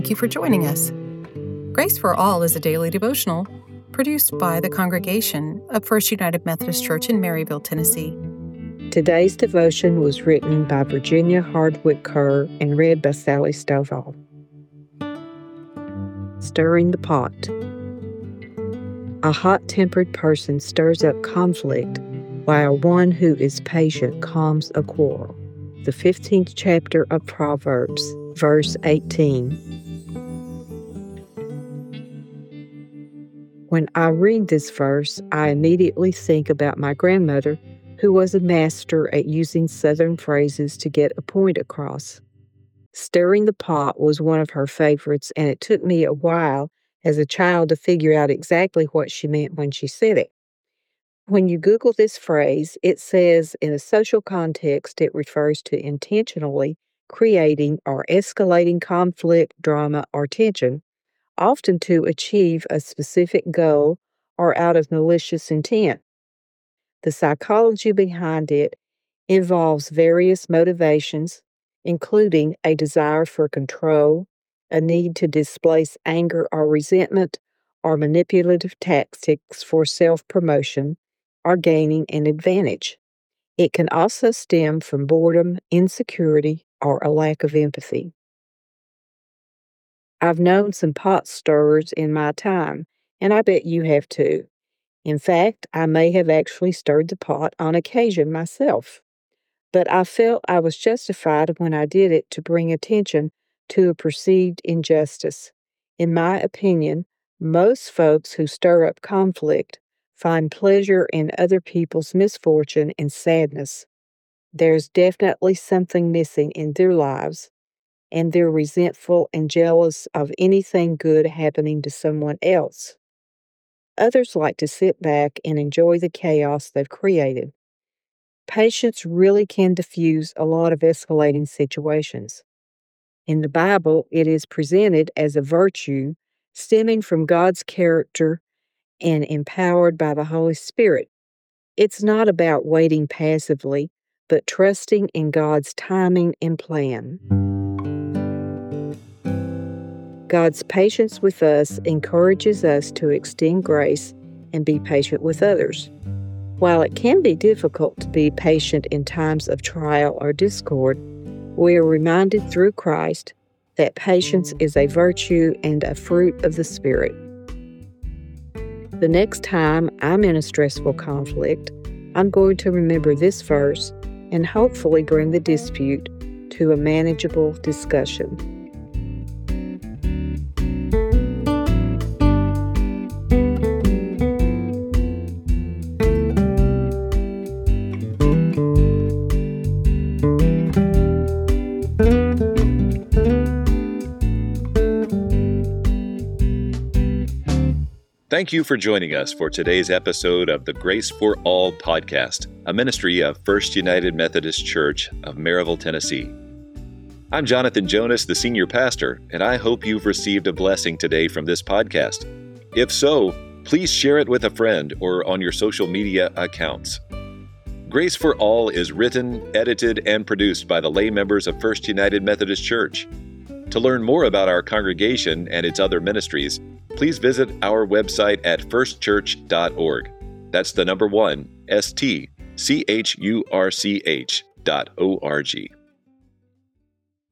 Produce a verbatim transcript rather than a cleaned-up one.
thank you for joining us. Grace for All is a daily devotional produced by the congregation of First United Methodist Church in Maryville, Tennessee. Today's devotion was written by Virginia Hardwick Kerr and read by Sally Stovall. Stirring the pot. A hot-tempered person stirs up conflict, while one who is patient calms a quarrel. The fifteenth chapter of Proverbs, verse eighteen. When I read this verse, I immediately think about my grandmother, who was a master at using Southern phrases to get a point across. Stirring the pot was one of her favorites, and it took me a while as a child to figure out exactly what she meant when she said it. When you Google this phrase, it says in a social context it refers to intentionally creating or escalating conflict, drama, or tension, often to achieve a specific goal or out of malicious intent. The psychology behind it involves various motivations, including a desire for control, a need to displace anger or resentment, or manipulative tactics for self-promotion or gaining an advantage. It can also stem from boredom, insecurity, or a lack of empathy. I've known some pot stirrers in my time, and I bet you have too. In fact, I may have actually stirred the pot on occasion myself. But I felt I was justified when I did it to bring attention to a perceived injustice. In my opinion, most folks who stir up conflict find pleasure in other people's misfortune and sadness. There's definitely something missing in their lives, and they're resentful and jealous of anything good happening to someone else. Others like to sit back and enjoy the chaos they've created. Patience really can diffuse a lot of escalating situations. In the Bible, it is presented as a virtue stemming from God's character and empowered by the Holy Spirit. It's not about waiting passively, but trusting in God's timing and plan. God's patience with us encourages us to extend grace and be patient with others. While it can be difficult to be patient in times of trial or discord, we are reminded through Christ that patience is a virtue and a fruit of the Spirit. The next time I'm in a stressful conflict, I'm going to remember this verse and hopefully bring the dispute to a manageable discussion. Thank you for joining us for today's episode of the Grace for All podcast, a ministry of First United Methodist Church of Maryville, Tennessee. I'm Jonathan Jonas, the senior pastor, and I hope you've received a blessing today from this podcast. If so, please share it with a friend or on your social media accounts. Grace for All is written, edited, and produced by the lay members of First United Methodist Church. To learn more about our congregation and its other ministries, please visit our website at first church dot org. That's the number one, S T C H U R C H dot O R G.